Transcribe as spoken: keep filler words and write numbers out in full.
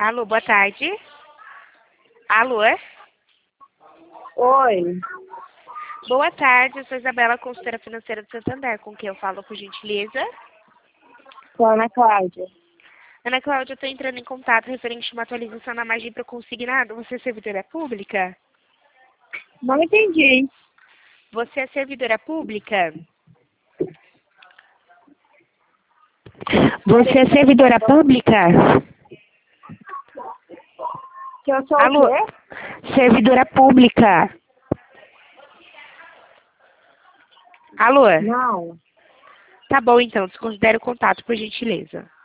Alô, boa tarde. Alô? Oi. Boa tarde, eu sou Isabela, consultora financeira do Santander, com quem eu falo, por gentileza. Sou Ana Cláudia. Ana Cláudia, eu estou entrando em contato referente a uma atualização na margem para consignado. Você é servidora pública? Não entendi. Você é servidora pública? Você é servidora pública? Que eu sou Alô? o quê? Servidora pública. Alô? Não. Tá bom, então, desconsidere o contato, por gentileza.